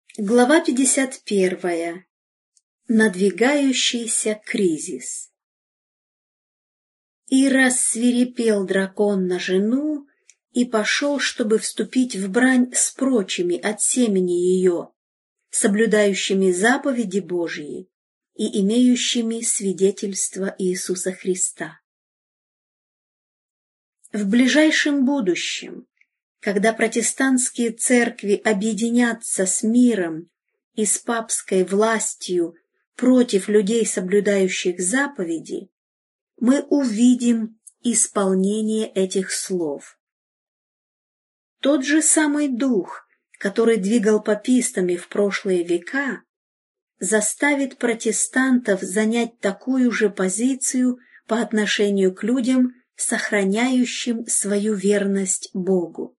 Глава 51. Надвигающийся кризис. И рассвирепел дракон на жену и пошел, чтобы вступить в брань с прочими от семени ее, соблюдающими заповеди Божьи и имеющими свидетельство Иисуса Христа. В ближайшем будущем, когда протестантские церкви объединятся с миром и с папской властью против людей, соблюдающих заповеди, мы увидим исполнение этих слов. Тот же самый дух, который двигал папистами в прошлые века, заставит протестантов занять такую же позицию по отношению к людям, сохраняющим свою верность Богу.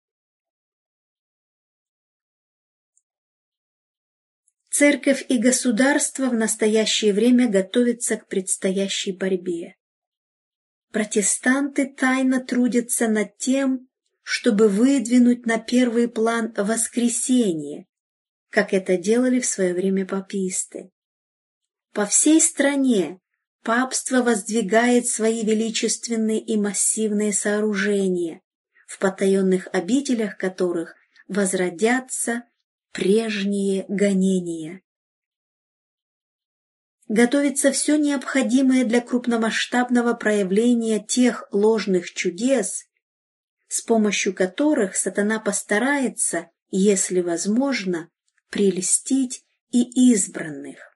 Церковь и государство в настоящее время готовятся к предстоящей борьбе. Протестанты тайно трудятся над тем, чтобы выдвинуть на первый план воскресение, как это делали в свое время паписты. По всей стране папство воздвигает свои величественные и массивные сооружения, в потаенных обителях которых возродятся прежние гонения. Готовится все необходимое для крупномасштабного проявления тех ложных чудес, с помощью которых сатана постарается, если возможно, прельстить и избранных.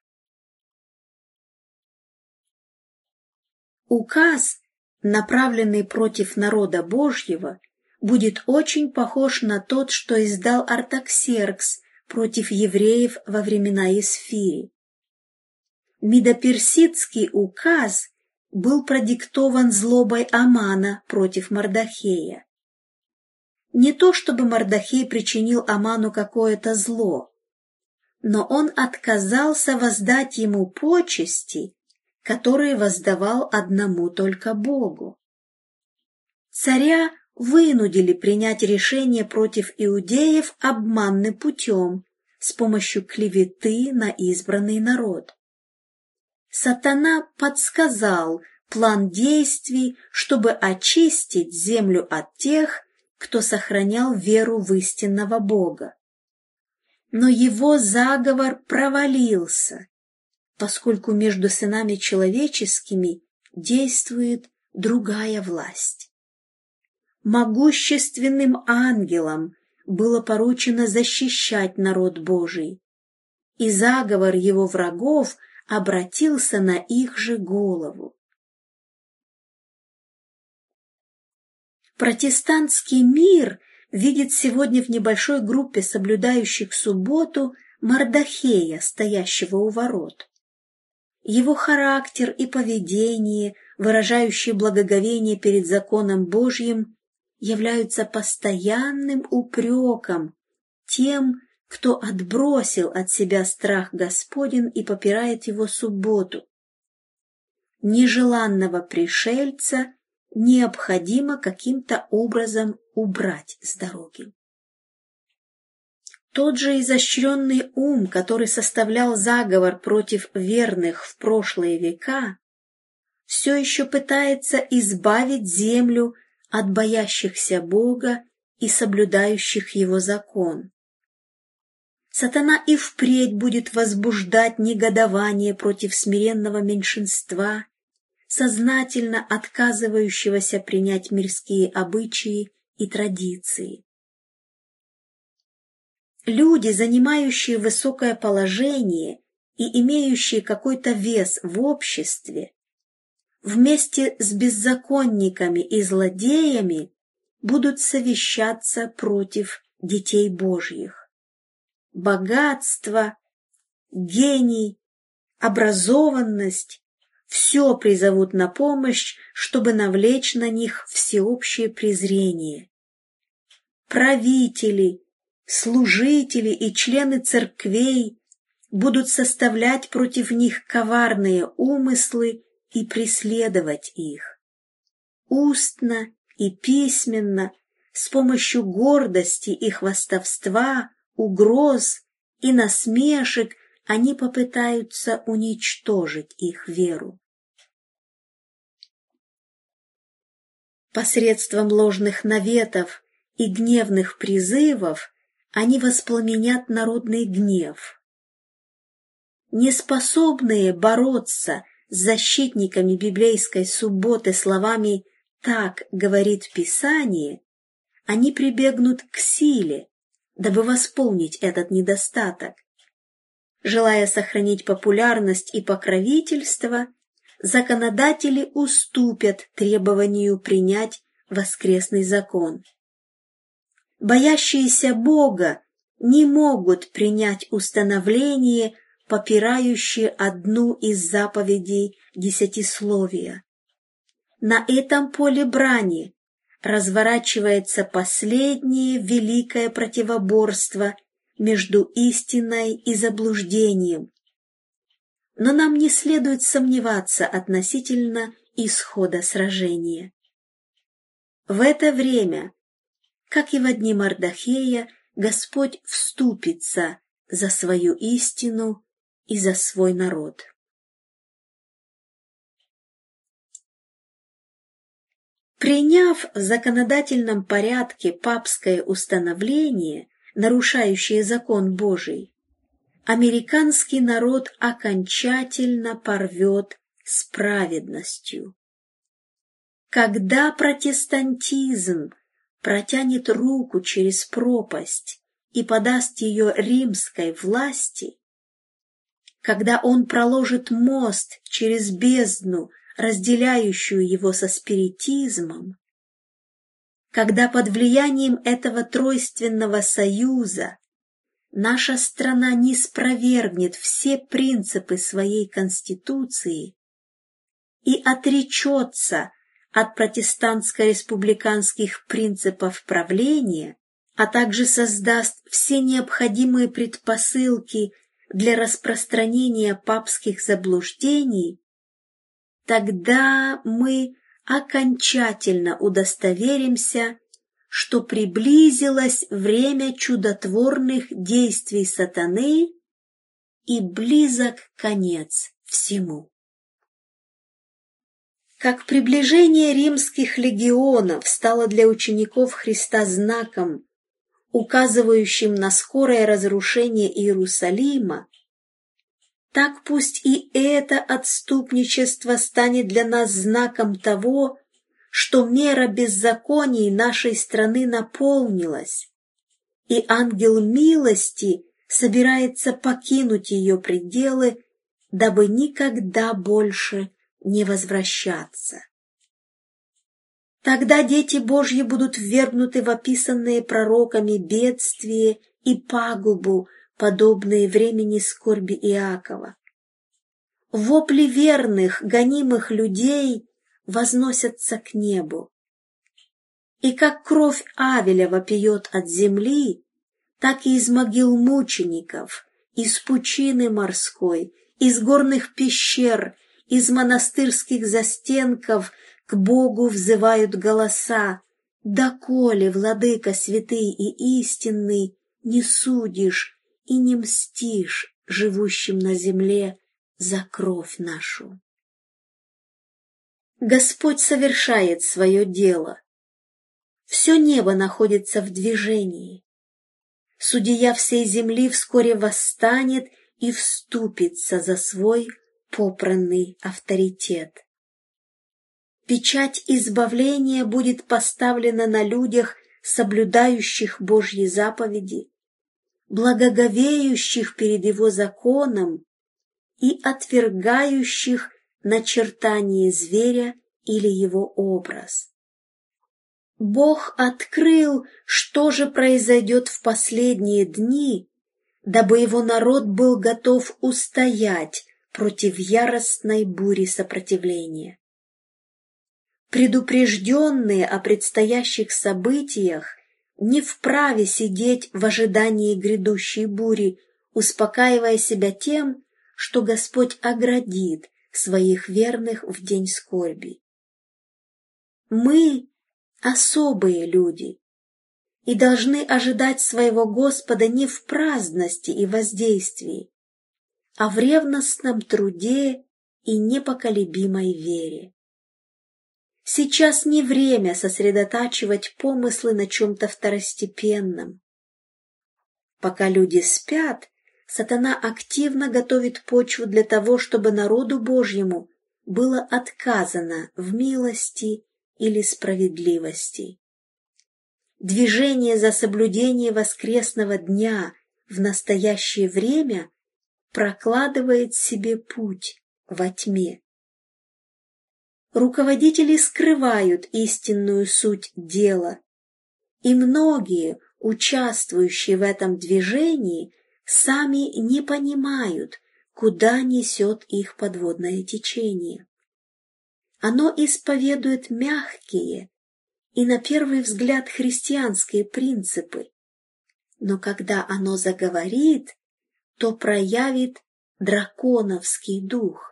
Указ, направленный против народа Божьего, будет очень похож на тот, что издал Артаксеркс против евреев во времена Есфири. Медоперсидский указ был продиктован злобой Амана против Мардохея. Не то чтобы Мардохей причинил Аману какое-то зло, но он отказался воздать ему почести, которые воздавал одному только Богу. Царя вынудили принять решение против иудеев обманным путем, с помощью клеветы на избранный народ. Сатана подсказал план действий, чтобы очистить землю от тех, кто сохранял веру в истинного Бога. Но его заговор провалился, поскольку между сынами человеческими действует другая власть. Могущественным ангелам было поручено защищать народ Божий, и заговор его врагов обратился на их же голову. Протестантский мир видит сегодня в небольшой группе соблюдающих субботу Мардохея, стоящего у ворот. Его характер и поведение, выражающие благоговение перед законом Божьим, являются постоянным упреком тем, кто отбросил от себя страх Господень и попирает его субботу. Нежеланного пришельца необходимо каким-то образом убрать с дороги. Тот же изощренный ум, который составлял заговор против верных в прошлые века, все еще пытается избавить землю от боящихся Бога и соблюдающих Его закон. Сатана и впредь будет возбуждать негодование против смиренного меньшинства, сознательно отказывающегося принять мирские обычаи и традиции. Люди, занимающие высокое положение и имеющие какой-то вес в обществе, вместе с беззаконниками и злодеями будут совещаться против детей Божьих. Богатство, гений, образованность – все призовут на помощь, чтобы навлечь на них всеобщее презрение. Правители, служители и члены церквей будут составлять против них коварные умыслы и преследовать их. Устно и письменно, с помощью гордости и хвастовства, угроз и насмешек они попытаются уничтожить их веру. Посредством ложных наветов и гневных призывов они воспламенят народный гнев. Неспособные бороться с защитниками библейской субботы словами «так говорит Писание», они прибегнут к силе, дабы восполнить этот недостаток. Желая сохранить популярность и покровительство, законодатели уступят требованию принять воскресный закон. Боящиеся Бога не могут принять установление, попирающее одну из заповедей Десятисловия. На этом поле брани разворачивается последнее великое противоборство между истиной и заблуждением. Но нам не следует сомневаться относительно исхода сражения. В это время, как и во дни Мардохея, Господь вступится за свою истину и за свой народ. Приняв в законодательном порядке папское установление, нарушающее закон Божий, американский народ окончательно порвет с праведностью. Когда протестантизм протянет руку через пропасть и подаст ее римской власти, когда он проложит мост через бездну, разделяющую его со спиритизмом, когда под влиянием этого тройственного союза наша страна не спровергнет все принципы своей Конституции и отречется от протестантско-республиканских принципов правления, а также создаст все необходимые предпосылки для распространения папских заблуждений, тогда мы окончательно удостоверимся, что приблизилось время чудотворных действий сатаны и близок конец всему. Как приближение римских легионов стало для учеников Христа знаком, указывающим на скорое разрушение Иерусалима, так пусть и это отступничество станет для нас знаком того, что мера беззаконий нашей страны наполнилась, и ангел милости собирается покинуть ее пределы, дабы никогда больше не возвращаться. Тогда дети Божьи будут ввергнуты в описанные пророками бедствие и пагубу, подобные времени скорби Иакова. Вопли верных, гонимых людей возносятся к небу. И как кровь Авеля вопиет от земли, так и из могил мучеников, из пучины морской, из горных пещер, из монастырских застенков к Богу взывают голоса: «Доколе, Владыка святый и истинный, не судишь и не мстишь живущим на земле за кровь нашу?» Господь совершает свое дело. Все небо находится в движении. Судья всей земли вскоре восстанет и вступится за свой попранный авторитет. Печать избавления будет поставлена на людях, соблюдающих Божьи заповеди, благоговеющих перед Его законом и отвергающих начертание зверя или его образ. Бог открыл, что же произойдет в последние дни, дабы Его народ был готов устоять против яростной бури сопротивления. Предупрежденные о предстоящих событиях не вправе сидеть в ожидании грядущей бури, успокаивая себя тем, что Господь оградит своих верных в день скорби. Мы особые люди, и должны ожидать своего Господа не в праздности и воздействии, а в ревностном труде и непоколебимой вере. Сейчас не время сосредотачивать помыслы на чем-то второстепенном. Пока люди спят, сатана активно готовит почву для того, чтобы народу Божьему было отказано в милости или справедливости. Движение за соблюдение воскресного дня в настоящее время прокладывает себе путь во тьме. Руководители скрывают истинную суть дела, и многие, участвующие в этом движении, сами не понимают, куда несет их подводное течение. Оно исповедует мягкие и, на первый взгляд, христианские принципы, но когда оно заговорит, то проявит драконовский дух.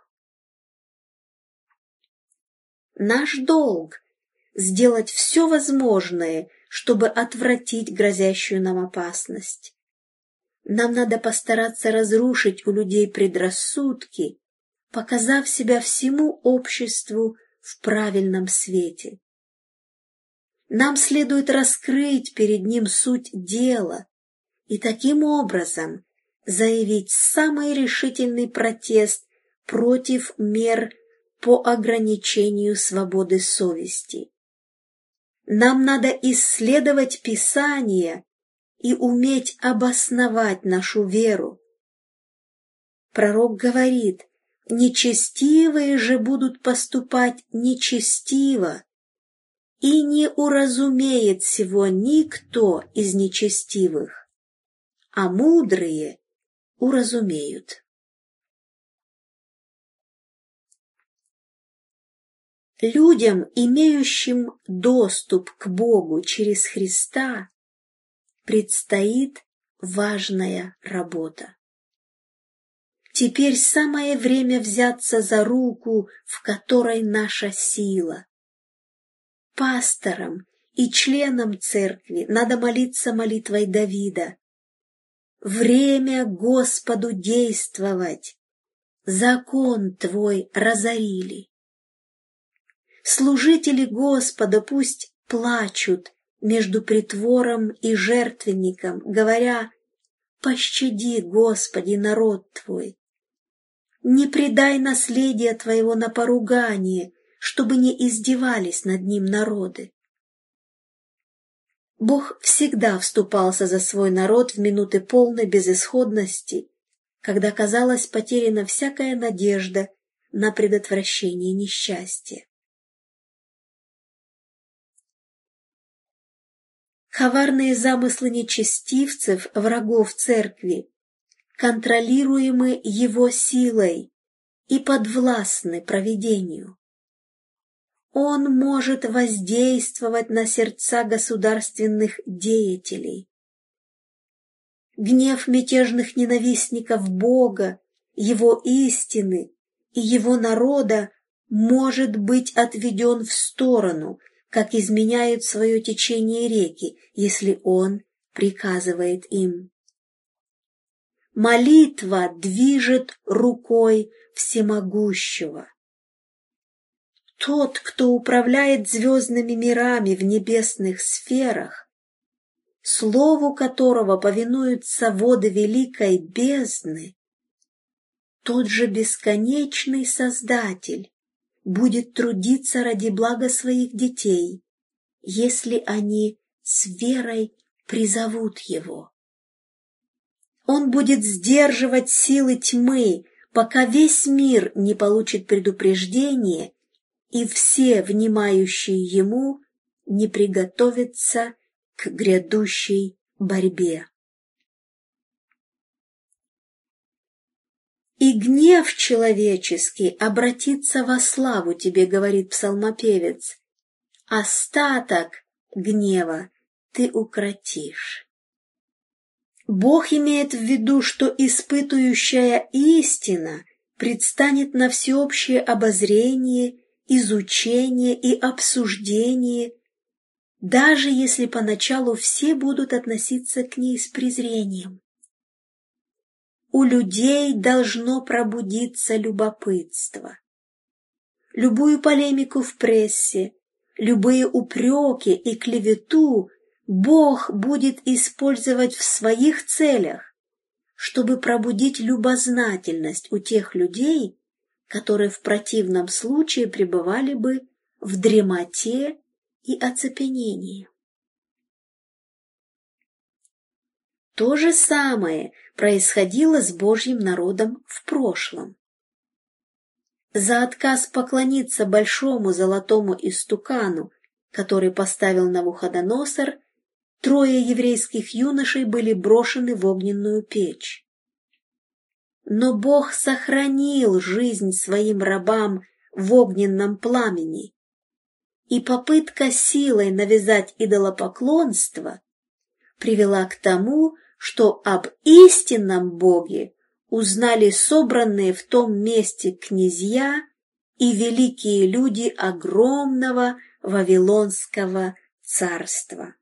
Наш долг – сделать все возможное, чтобы отвратить грозящую нам опасность. Нам надо постараться разрушить у людей предрассудки, показав себя всему обществу в правильном свете. Нам следует раскрыть перед ним суть дела и таким образом заявить самый решительный протест против мер по ограничению свободы совести. Нам надо исследовать Писание и уметь обосновать нашу веру. Пророк говорит: «Нечестивые же будут поступать нечестиво, и не уразумеет сего никто из нечестивых, а мудрые уразумеют». Людям, имеющим доступ к Богу через Христа, предстоит важная работа. Теперь самое время взяться за руку, в которой наша сила. Пасторам и членам церкви надо молиться молитвой Давида: «Время Господу действовать, закон Твой разорили». Служители Господа пусть плачут между притвором и жертвенником, говоря: «Пощади, Господи, народ Твой». Не предай наследие Твоего на поругание, чтобы не издевались над ним народы. Бог всегда вступался за свой народ в минуты полной безысходности, когда казалась потеряна всякая надежда на предотвращение несчастья. Коварные замыслы нечестивцев, врагов церкви, контролируемы его силой и подвластны провидению. Он может воздействовать на сердца государственных деятелей. Гнев мятежных ненавистников Бога, Его истины и Его народа может быть отведен в сторону, как изменяют свое течение реки, если Он приказывает им. Молитва движет рукой всемогущего. Тот, кто управляет звездными мирами в небесных сферах, слову которого повинуются воды великой бездны, тот же бесконечный Создатель будет трудиться ради блага своих детей, если они с верой призовут Его. Он будет сдерживать силы тьмы, пока весь мир не получит предупреждение и все, внимающие Ему, не приготовятся к грядущей борьбе. «И гнев человеческий обратится во славу тебе, — говорит псалмопевец, — остаток гнева ты укротишь». Бог имеет в виду, что испытующая истина предстанет на всеобщее обозрение, изучение и обсуждение даже если поначалу все будут относиться к ней с презрением. У людей должно пробудиться любопытство. Любую полемику в прессе, любые упреки и клевету Бог будет использовать в своих целях, чтобы пробудить любознательность у тех людей, которые в противном случае пребывали бы в дремоте и оцепенении. То же самое происходило с Божьим народом в прошлом. За отказ поклониться большому золотому истукану, который поставил Навуходоносор, 3 еврейских юношей были брошены в огненную печь. Но Бог сохранил жизнь своим рабам в огненном пламени, и попытка силой навязать идолопоклонство привела к тому, что об истинном Боге узнали собранные в том месте князья и великие люди огромного Вавилонского царства.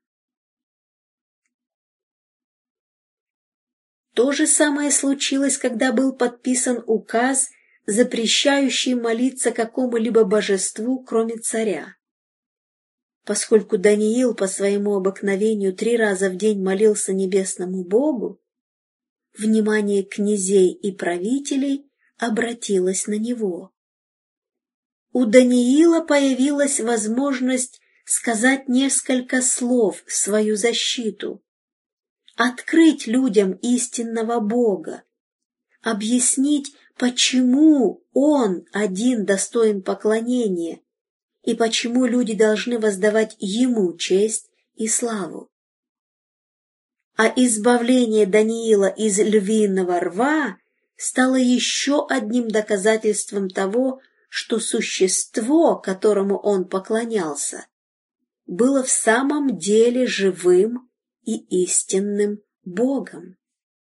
То же самое случилось, когда был подписан указ, запрещающий молиться какому-либо божеству, кроме царя. Поскольку Даниил по своему обыкновению 3 раза в день молился небесному Богу, внимание князей и правителей обратилось на него. У Даниила появилась возможность сказать несколько слов в свою защиту, открыть людям истинного Бога, объяснить, почему Он один достоин поклонения и почему люди должны воздавать Ему честь и славу. А избавление Даниила из львиного рва стало еще одним доказательством того, что существо, которому он поклонялся, было в самом деле живым и истинным Богом.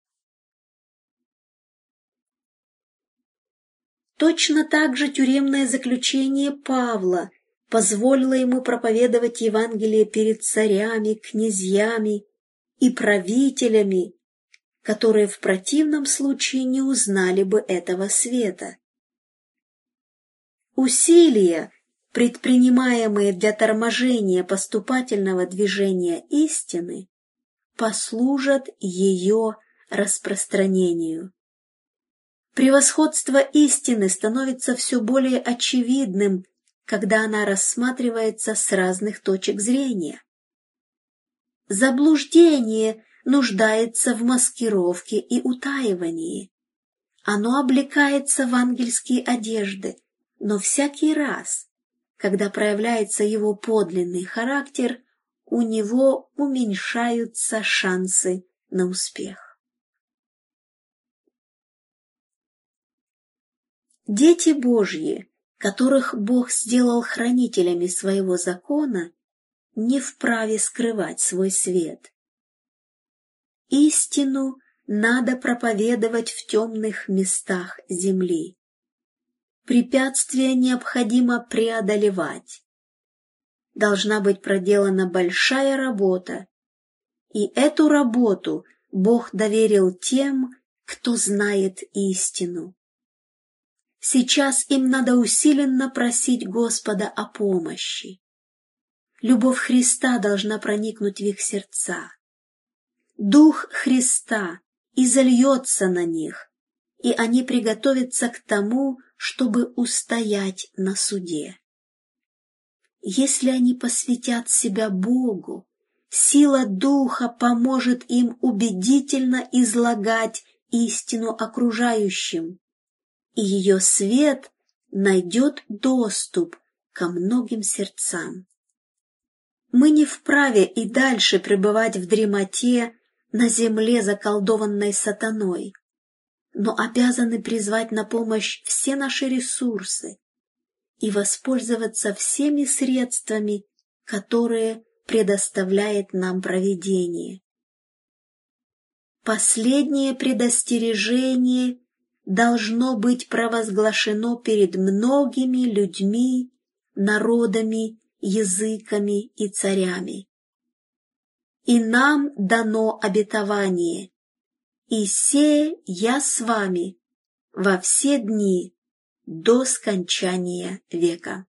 Точно так же тюремное заключение Павла позволило ему проповедовать Евангелие перед царями, князьями и правителями, которые в противном случае не узнали бы этого света. Усилия, предпринимаемые для торможения поступательного движения истины, послужат ее распространению. Превосходство истины становится все более очевидным, когда она рассматривается с разных точек зрения. Заблуждение нуждается в маскировке и утаивании. Оно облекается в ангельские одежды, но всякий раз, когда проявляется его подлинный характер, у него уменьшаются шансы на успех. Дети Божьи, которых Бог сделал хранителями своего закона, не вправе скрывать свой свет. Истину надо проповедовать в темных местах земли. Препятствия необходимо преодолевать. Должна быть проделана большая работа, и эту работу Бог доверил тем, кто знает истину. Сейчас им надо усиленно просить Господа о помощи. Любовь Христа должна проникнуть в их сердца. Дух Христа изольется на них, и они приготовятся к тому, чтобы устоять на суде. Если они посвятят себя Богу, сила Духа поможет им убедительно излагать истину окружающим, и ее свет найдет доступ ко многим сердцам. Мы не вправе и дальше пребывать в дремоте на земле, заколдованной сатаной, но обязаны призвать на помощь все наши ресурсы и воспользоваться всеми средствами, которые предоставляет нам провидение. Последнее предостережение должно быть провозглашено перед многими людьми, народами языками и царями. И нам дано обетование, и се я с вами во все дни до скончания века.